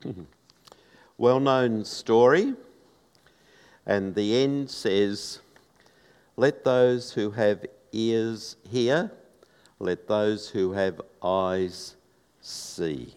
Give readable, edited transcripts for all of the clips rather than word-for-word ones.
Well-known story, and the end says, "Let those who have ears hear, let those who have eyes see."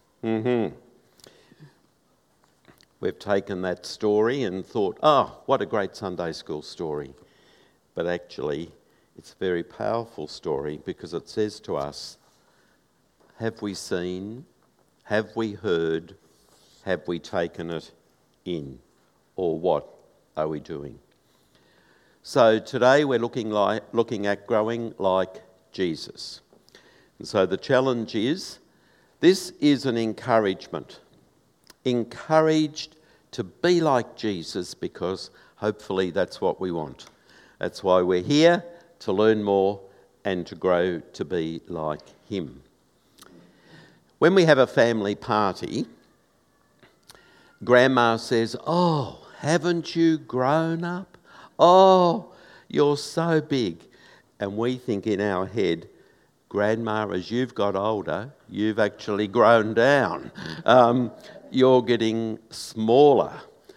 We've taken that story and thought, oh, what a great Sunday school story. But actually, it's a very powerful story because it says to us, have we seen, have we heard, have we taken it in? Or what are we doing? So today we're looking at growing like Jesus. And so the challenge is, this is an encouragement. Encouraged to be like Jesus, because hopefully that's what we want. That's why we're here, to learn more and to grow to be like him. When we have a family party, Grandma says, "Oh, haven't you grown up? Oh, you're so big." And we think in our head, Grandma, as you've got older, you've actually grown down. You're getting smaller.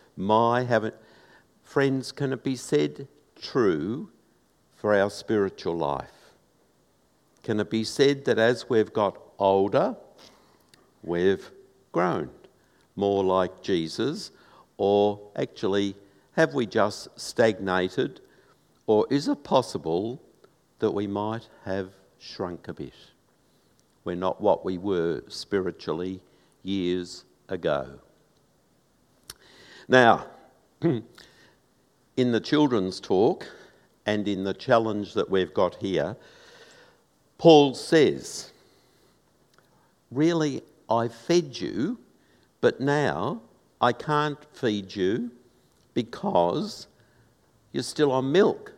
Friends, can it be said true for our spiritual life? Can it be said that as we've got older, we've grown more like Jesus? Or actually, have we just stagnated? Or is it possible that we might have shrunk a bit? We're not what we were spiritually years ago. Now, in the children's talk and in the challenge that we've got here, Paul says, really, I fed you, but now I can't feed you because you're still on milk.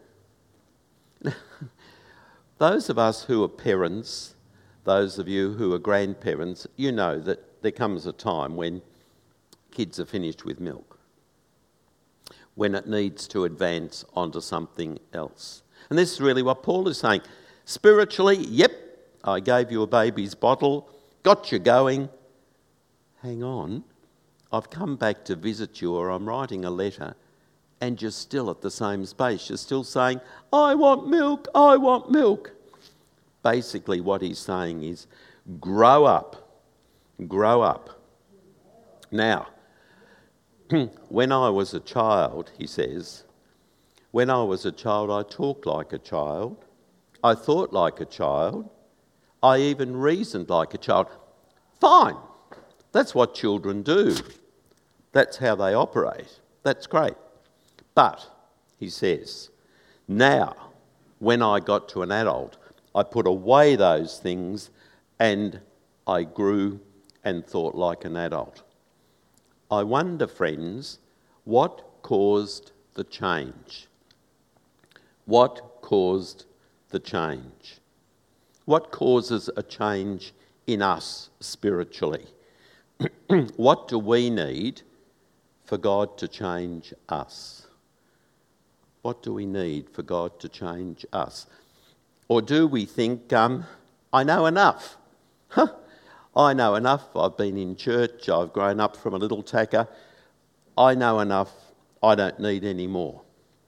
Those of us who are parents, those of you who are grandparents, you know that there comes a time when kids are finished with milk, when it needs to advance onto something else. And this is really what Paul is saying. Spiritually, yep, I gave you a baby's bottle, got you going. Hang on, I've come back to visit you, or I'm writing a letter, and you're still at the same space. You're still saying, I want milk, I want milk. Basically what he's saying is, grow up, grow up. Now, when I was a child, he says, when I was a child, I talked like a child, I thought like a child, I even reasoned like a child. Fine, that's what children do. That's how they operate. That's great. But, he says, now, when I got to an adult, I put away those things and I grew and thought like an adult. I wonder, friends, what caused the change? What caused the change? What causes a change in us spiritually? What do we need for God to change us? What do we need for God to change us? Or do we think, I know enough? I know enough. I've been in church. I've grown up from a little tacker. I know enough. I don't need any more.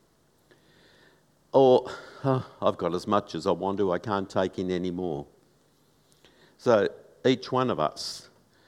Or, I've got as much as I want to. I can't take in any more. So each one of us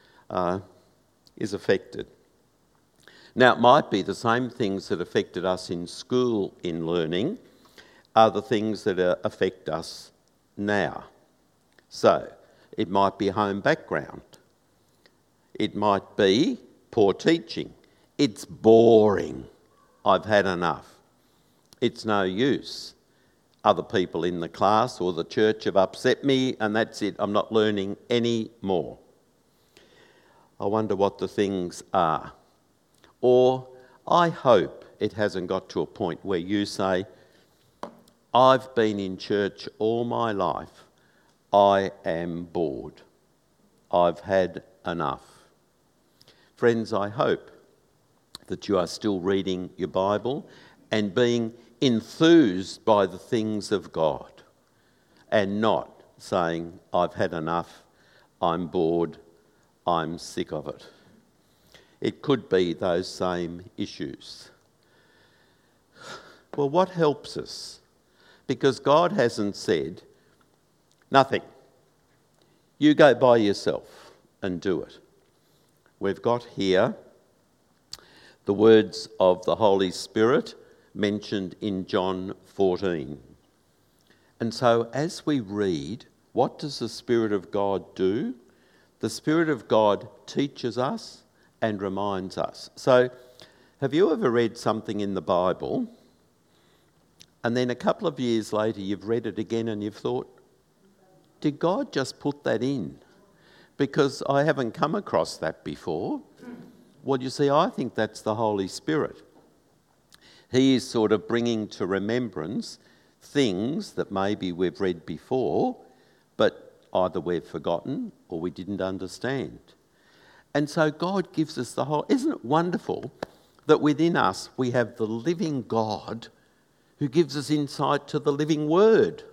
is affected. Now, it might be the same things that affected us in school in learning are the things that affect us now. So, it might be home background. It might be poor teaching. It's boring. I've had enough. It's no use. Other people in the class or the church have upset me, and that's it. I'm not learning any more. I wonder what the things are. Or I hope it hasn't got to a point where you say, I've been in church all my life. I am bored. I've had enough. Friends, I hope that you are still reading your Bible and being enthused by the things of God and not saying, I've had enough, I'm bored, I'm sick of it. it could be those same issues. Well, what helps us? Because God hasn't said, nothing. You go by yourself and do it. We've got here the words of the Holy Spirit mentioned in John 14. And so as we read, what does the Spirit of God do? The Spirit of God teaches us and reminds us. So have you ever read something in the Bible and then a couple of years later you've read it again and you've thought, did God just put that in? Because I haven't come across that before. Well, you see, I think that's the Holy Spirit. He is sort of bringing to remembrance things that maybe we've read before, but either we've forgotten or we didn't understand. And so God gives us the whole... Isn't it wonderful that within us we have the living God who gives us insight to the living Word?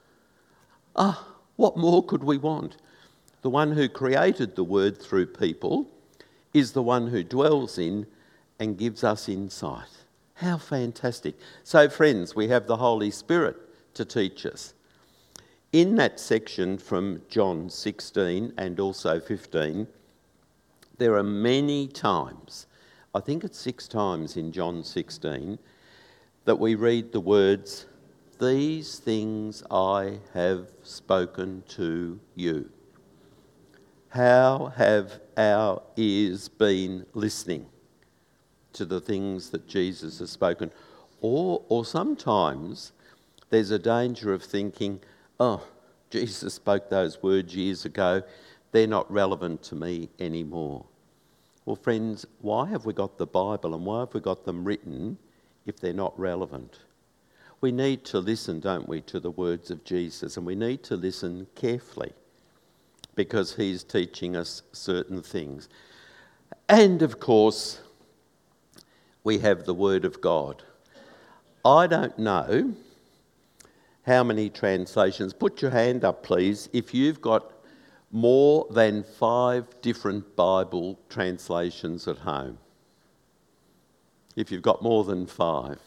What more could we want? The one who created the Word through people is the one who dwells in and gives us insight. How fantastic. So friends, we have the Holy Spirit to teach us. In that section from John 16 and also 15, there are many times, I think it's 6 times in John 16, that we read the words, "These things I have spoken to you." How have our ears been listening to the things that Jesus has spoken? Or sometimes there's a danger of thinking, Jesus spoke those words years ago, they're not relevant to me anymore. Well, friends, why have we got the Bible and why have we got them written if they're not relevant? We need to listen, don't we, to the words of Jesus, and we need to listen carefully because he's teaching us certain things. And of course, we have the Word of God. I don't know how many translations. Put your hand up, please, if you've got more than 5 different Bible translations at home. If you've got more than 5.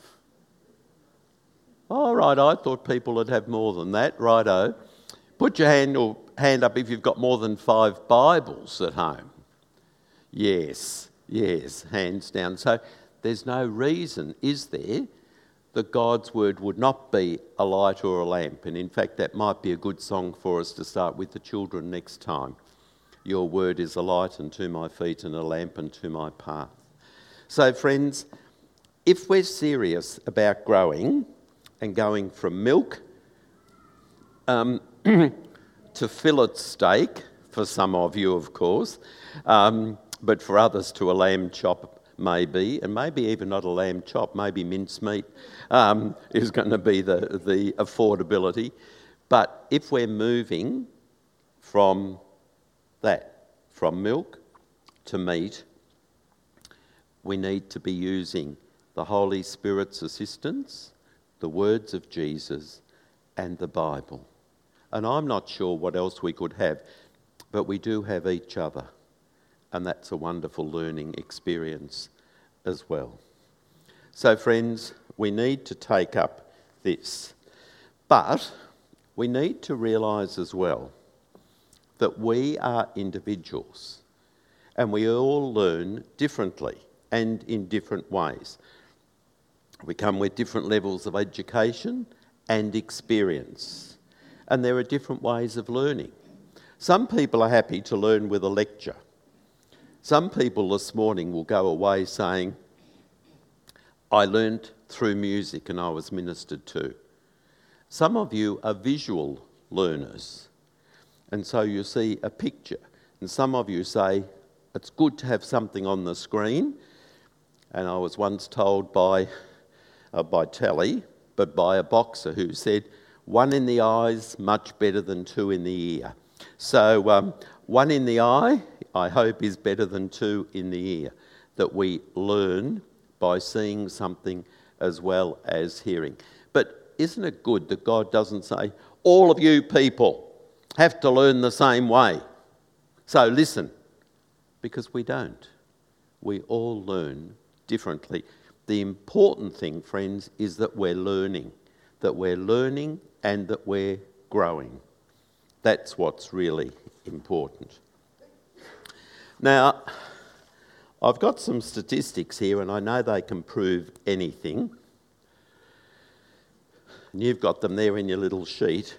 All right, I thought people would have more than that. Righto. Put your hand up if you've got more than 5 Bibles at home. Yes, hands down. So there's no reason, is there, that God's Word would not be a light or a lamp. And in fact, that might be a good song for us to start with the children next time. Your Word is a light unto my feet and a lamp unto my path. So friends, if we're serious about growing and going from milk to fillet steak, for some of you, of course, but for others to a lamb chop maybe, and maybe even not a lamb chop, maybe mincemeat is going to be the affordability. But if we're moving from milk to meat, we need to be using the Holy Spirit's assistance, the words of Jesus, and the Bible. And I'm not sure what else we could have, but we do have each other. And that's a wonderful learning experience as well. So friends, we need to take up this. But we need to realise as well that we are individuals and we all learn differently and in different ways. We come with different levels of education and experience, and there are different ways of learning. Some people are happy to learn with a lecture. Some people this morning will go away saying, I learnt through music and I was ministered to. Some of you are visual learners, and so you see a picture, and some of you say, it's good to have something on the screen. And I was once told by telly, but by a boxer who said, 1 in the eye's much better than 2 in the ear. So 1 in the eye, I hope, is better than 2 in the ear, that we learn by seeing something as well as hearing. But isn't it good that God doesn't say, all of you people have to learn the same way? So listen, because we don't. We all learn differently. The important thing, friends, is that we're learning and that we're growing. That's what's really important. Now, I've got some statistics here, and I know they can prove anything. And you've got them there in your little sheet.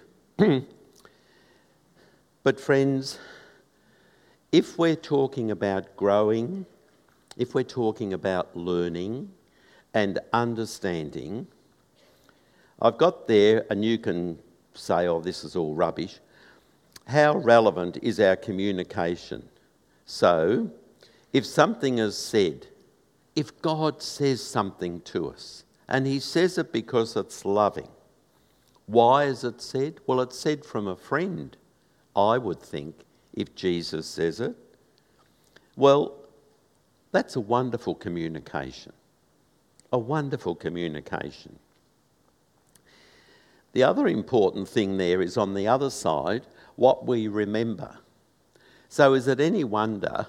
But friends, if we're talking about growing, if we're talking about learning and understanding, I've got there, and you can say, oh, this is all rubbish. How relevant is our communication? So, if something is said, if God says something to us, and he says it because it's loving, why is it said? Well, it's said from a friend, I would think, if Jesus says it. Well, that's a wonderful communication. A wonderful communication. The other important thing there is on the other side, what we remember. So is it any wonder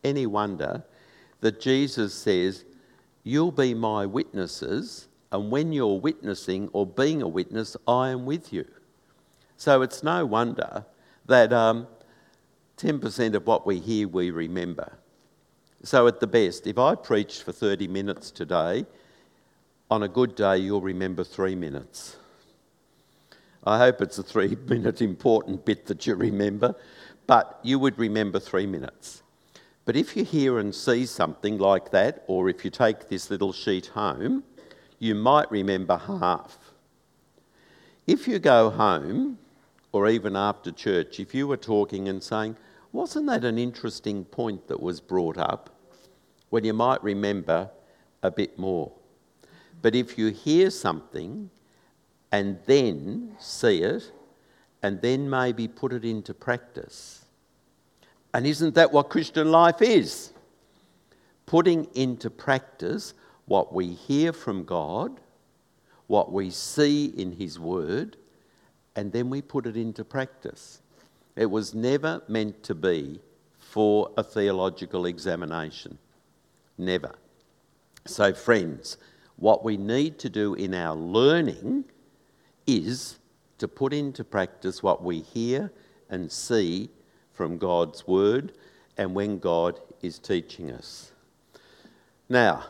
that Jesus says, you'll be my witnesses, and when you're witnessing or being a witness, I am with you. So it's no wonder that 10% of what we hear, we remember. So at the best, if I preached for 30 minutes today, on a good day, you'll remember 3 minutes. I hope it's a 3-minute important bit that you remember, but you would remember 3 minutes. But if you hear and see something like that, or if you take this little sheet home, you might remember half. If you go home, or even after church, if you were talking and saying, wasn't that an interesting point that was brought up? Well, you might remember a bit more. But if you hear something and then see it, and then maybe put it into practice. And isn't that what Christian life is? Putting into practice what we hear from God, what we see in his word, and then we put it into practice. It was never meant to be for a theological examination. Never. So friends, what we need to do in our learning is to put into practice what we hear and see from God's word and when God is teaching us. Now,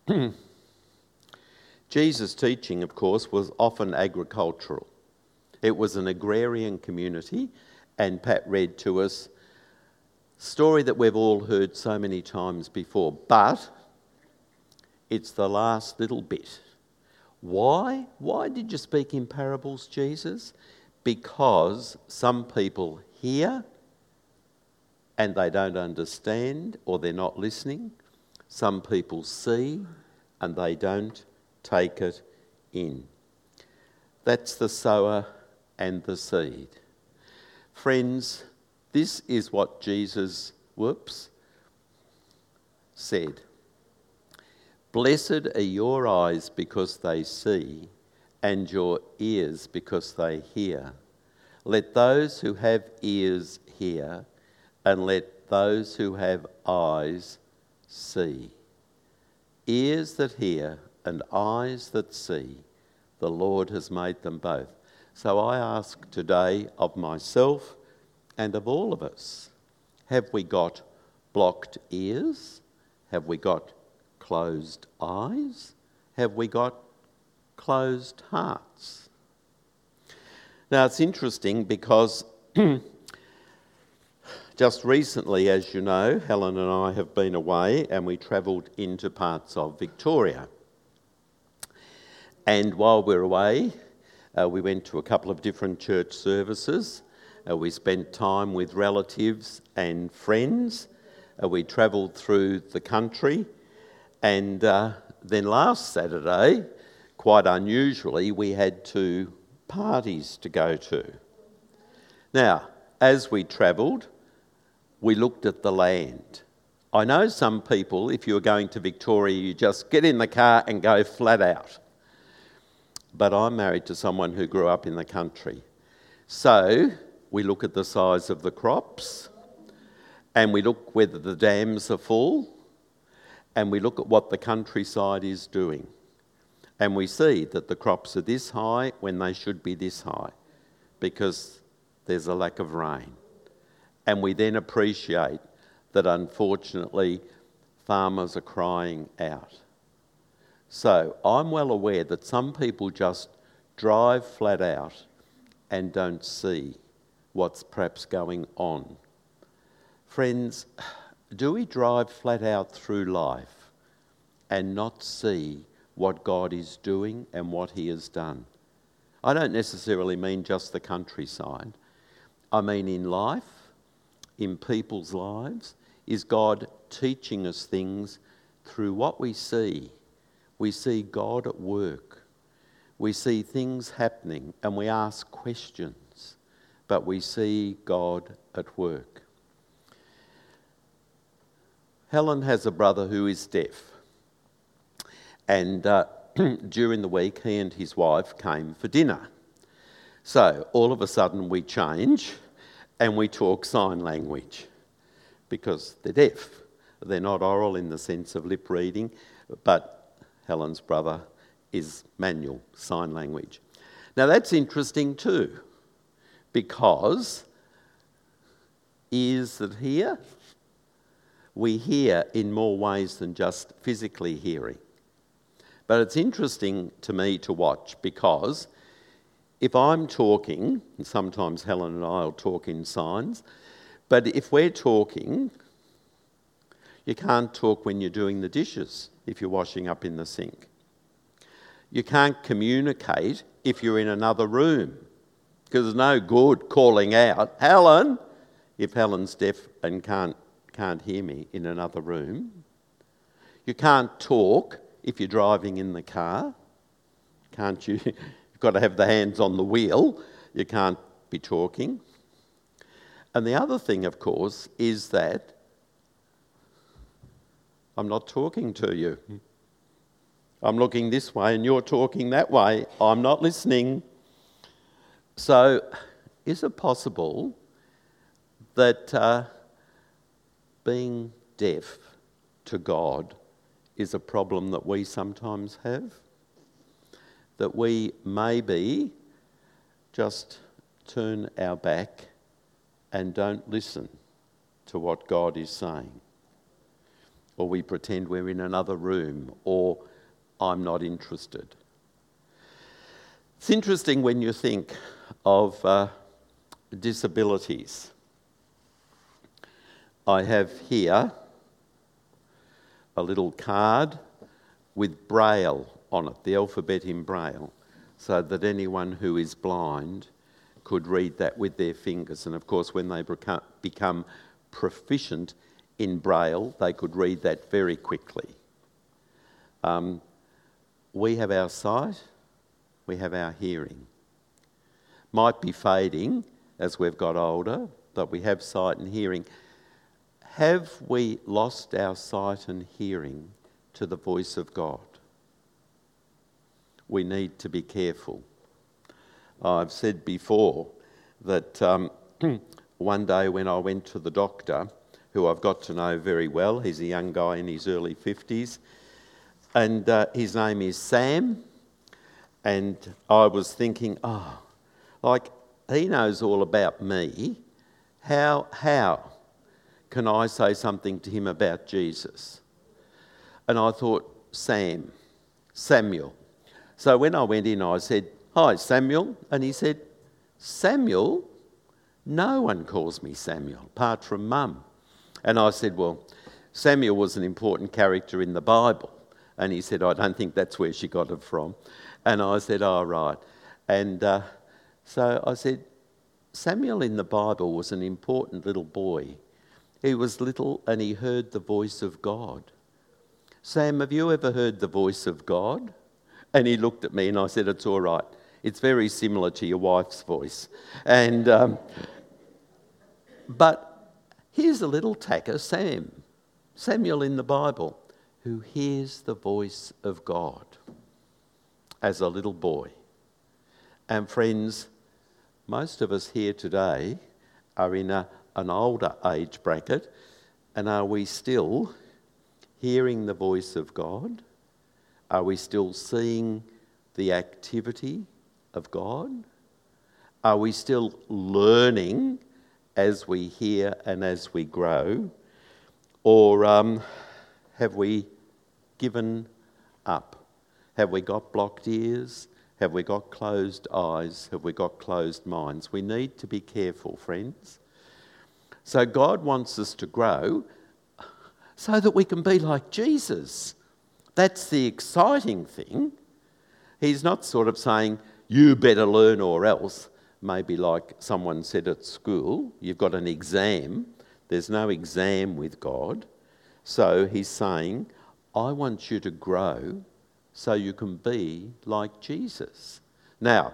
Jesus' teaching, of course, was often agricultural. It was an agrarian community, and Pat read to us a story that we've all heard so many times before, but it's the last little bit. Why? Why did you speak in parables, Jesus? Because some people hear and they don't understand, or they're not listening. Some people see and they don't take it in. That's the sower and the seed. Friends, this is what Jesus, said. Blessed are your eyes because they see, and your ears because they hear. Let those who have ears hear, and let those who have eyes see. Ears that hear and eyes that see, the Lord has made them both. So I ask today of myself and of all of us, have we got blocked ears? Have we got closed eyes? Have we got closed hearts? Now it's interesting because just recently, as you know, Helen and I have been away and we travelled into parts of Victoria. And while we were away, we went to a couple of different church services. We spent time with relatives and friends. We travelled through the country. And then last Saturday, quite unusually, we had 2 parties to go to. Now, as we travelled, we looked at the land. I know some people, if you're going to Victoria, you just get in the car and go flat out. But I'm married to someone who grew up in the country. So we look at the size of the crops, and we look whether the dams are full, and we look at what the countryside is doing, and we see that the crops are this high when they should be this high because there's a lack of rain. And we then appreciate that unfortunately farmers are crying out. So I'm well aware that some people just drive flat out and don't see what's perhaps going on. Friends, do we drive flat out through life and not see what God is doing and what he has done? I don't necessarily mean just the countryside. I mean in life, in people's lives. Is God teaching us things through what we see? We see God at work. We see things happening and we ask questions, but we see God at work. Helen has a brother who is deaf. And during the week, he and his wife came for dinner. So all of a sudden we change and we talk sign language because they're deaf. They're not oral in the sense of lip reading, but Helen's brother is manual sign language. Now that's interesting too, because ears that hear, we hear in more ways than just physically hearing. But it's interesting to me to watch because if I'm talking, and sometimes Helen and I will talk in signs, but if we're talking, you can't talk when you're doing the dishes if you're washing up in the sink. You can't communicate if you're in another room because there's no good calling out, Helen, if Helen's deaf and can't hear me in another room. You can't talk if you're driving in the car. Can't you? You've got to have the hands on the wheel. You can't be talking. And the other thing, of course, is that I'm not talking to you. I'm looking this way and you're talking that way. I'm not listening. So is it possible that being deaf to God is a problem that we sometimes have? That we maybe just turn our back and don't listen to what God is saying. Or we pretend we're in another room, or I'm not interested. It's interesting when you think of disabilities. I have here a little card with Braille on it, the alphabet in Braille, so that anyone who is blind could read that with their fingers. And of course, when they become proficient in Braille, they could read that very quickly. We have our sight, we have our hearing. Might be fading as we've got older, but we have sight and hearing. Have we lost our sight and hearing to the voice of God? We need to be careful. I've said before that one day when I went to the doctor, who I've got to know very well, he's a young guy in his early 50s, and his name is Sam, and I was thinking, he knows all about me. How can I say something to him about Jesus? And I thought, Samuel. So when I went in, I said, "Hi, Samuel." And he said, "Samuel? No one calls me Samuel, apart from Mum." And I said, "Well, Samuel was an important character in the Bible." And he said, "I don't think that's where she got it from." And I said, "Oh, right." And so I said, Samuel in the Bible was an important little boy. He was little and he heard the voice of God. Sam, have you ever heard the voice of God? And he looked at me and I said, "It's all right. It's very similar to your wife's voice." And but here's a little tacker, Samuel in the Bible, who hears the voice of God as a little boy. And friends, most of us here today are in an older age bracket, and are we still hearing the voice of God? Are we still seeing the activity of God? Are we still learning as we hear and as we grow? Or have we given up? Have we got blocked ears? Have we got closed eyes? Have we got closed minds? We need to be careful, friends. So God wants us to grow so that we can be like Jesus. That's the exciting thing. He's not sort of saying, you better learn or else. Maybe like someone said at school, you've got an exam. There's no exam with God. So he's saying, I want you to grow so you can be like Jesus. Now,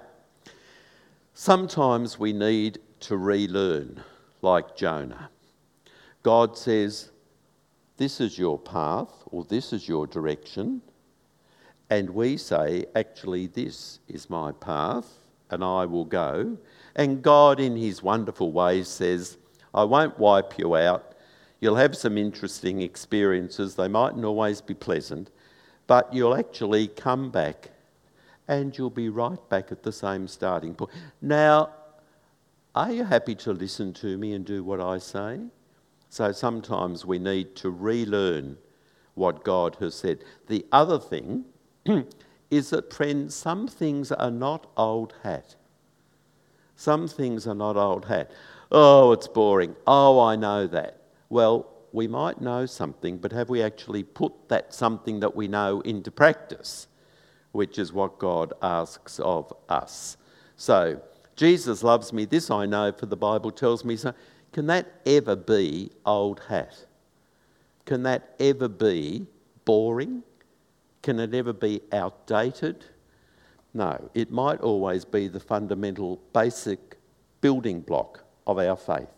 sometimes we need to relearn, like Jonah. God says, this is your path, or this is your direction. And we say, actually, this is my path, and I will go. And God, in his wonderful ways, says, I won't wipe you out. You'll have some interesting experiences. They mightn't always be pleasant, but you'll actually come back and you'll be right back at the same starting point. Now, are you happy to listen to me and do what I say? So sometimes we need to relearn what God has said. The other thing is that, friends, some things are not old hat. Some things are not old hat. Oh, it's boring. Oh, I know that. Well, we might know something, but have we actually put that something that we know into practice? Which is what God asks of us. So, Jesus loves me, this I know, for the Bible tells me so. Can that ever be old hat? Can that ever be boring? Can it ever be outdated? No, it might always be the fundamental, basic building block of our faith.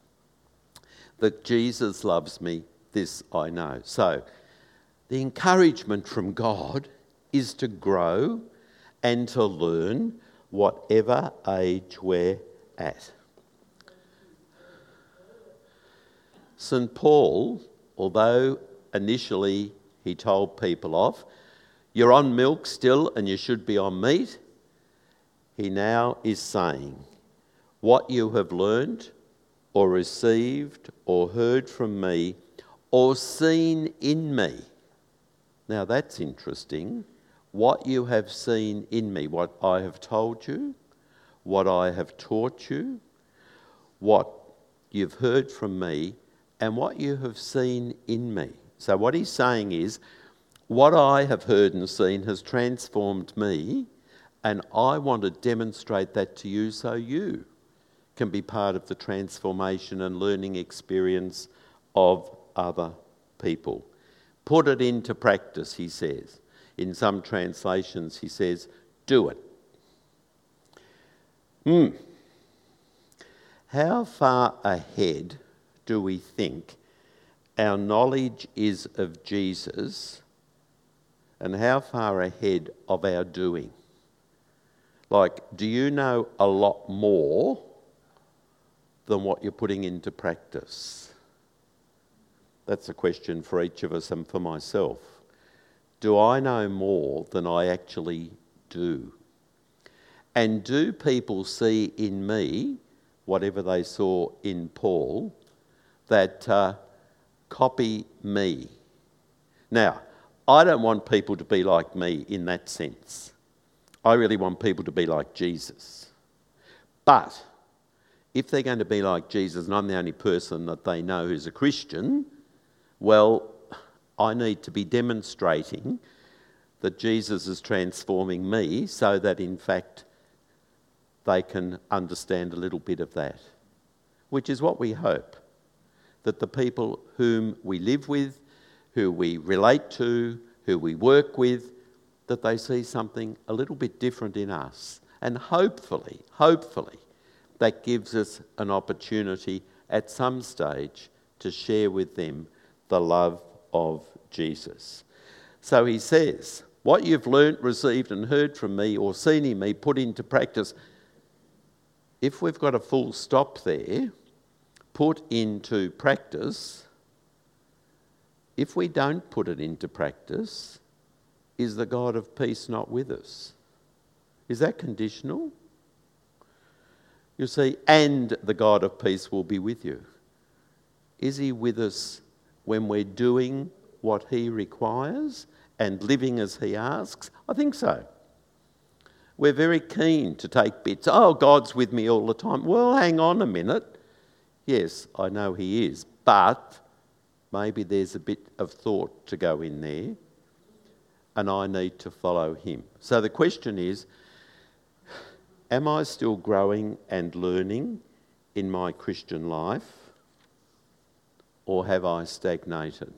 That Jesus loves me, this I know. So, the encouragement from God is to grow and to learn whatever age we're at. St. Paul, although initially he told people off, you're on milk still and you should be on meat, he now is saying, what you have learned or received or heard from me or seen in me. Now that's interesting. What you have seen in me, what I have told you, what I have taught you, what you've heard from me, and what you have seen in me. So what he's saying is, what I have heard and seen has transformed me, and I want to demonstrate that to you so you can be part of the transformation and learning experience of other people. Put it into practice, he says. In some translations, he says, do it. How far ahead do we think our knowledge is of Jesus, and how far ahead of our doing? Like, do you know a lot more than what you're putting into practice? That's a question for each of us and for myself. Do I know more than I actually do? And do people see in me, whatever they saw in Paul, that copy me? Now, I don't want people to be like me in that sense. I really want people to be like Jesus. But if they're going to be like Jesus and I'm the only person that they know who's a Christian, well, I need to be demonstrating that Jesus is transforming me so that in fact they can understand a little bit of that, which is what we hope, that the people whom we live with, who we relate to, who we work with, that they see something a little bit different in us. And hopefully, that gives us an opportunity at some stage to share with them the love of Jesus. So he says, what you've learnt, received and heard from me or seen in me, put into practice. If we've got a full stop there, put into practice, if we don't put it into practice, is the God of peace not with us? Is that conditional? You see, and the God of peace will be with you. Is he with us when we're doing what he requires and living as he asks? I think so. We're very keen to take bits. Oh, God's with me all the time. Well, hang on a minute. Yes, I know he is, but maybe there's a bit of thought to go in there, and I need to follow him. So the question is, am I still growing and learning in my Christian life, or have I stagnated?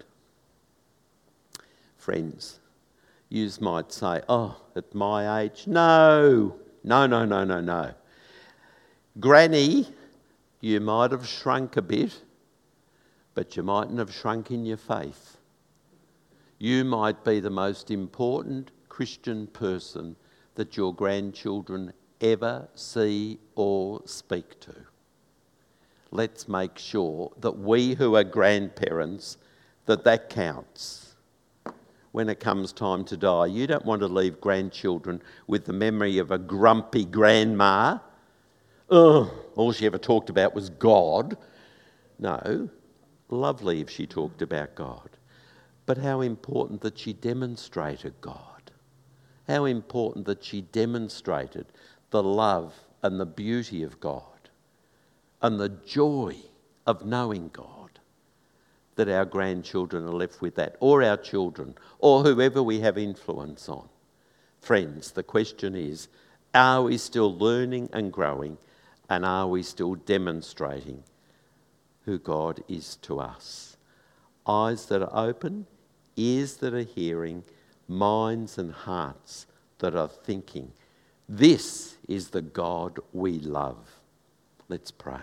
Friends, you might say, oh, at my age, no. Granny, you might have shrunk a bit, but you mightn't have shrunk in your faith. You might be the most important Christian person that your grandchildren ever see or speak to. Let's make sure that we who are grandparents, that counts. When it comes time to die, you don't want to leave grandchildren with the memory of a grumpy grandma. Oh, all she ever talked about was God. No, lovely if she talked about God. But how important that she demonstrated God. How important that she demonstrated the love and the beauty of God and the joy of knowing God. That our grandchildren are left with that, or our children, or whoever we have influence on. Friends, the question is, are we still learning and growing, and are we still demonstrating who God is to us? Eyes that are open, ears that are hearing, minds and hearts that are thinking. This is the God we love. Let's pray.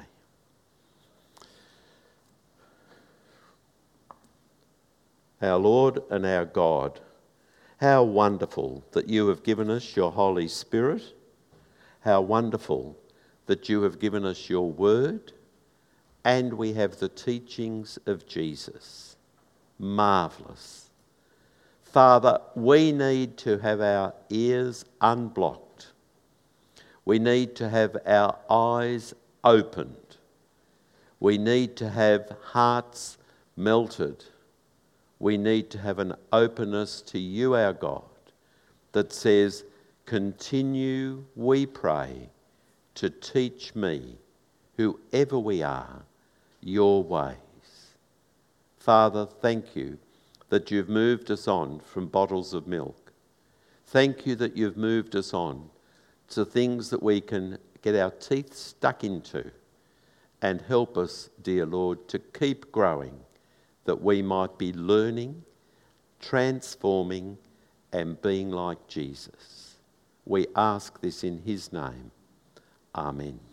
Our Lord and our God, how wonderful that you have given us your Holy Spirit. How wonderful that you have given us your word, and we have the teachings of Jesus. Marvellous. Father, we need to have our ears unblocked. We need to have our eyes opened. We need to have hearts melted. We need to have an openness to you, our God, that says, continue, we pray, to teach me, whoever we are, your ways. Father, thank you that you've moved us on from bottles of milk. Thank you that you've moved us on to things that we can get our teeth stuck into, and help us, dear Lord, to keep growing, that we might be learning, transforming, and being like Jesus. We ask this in his name. Amen.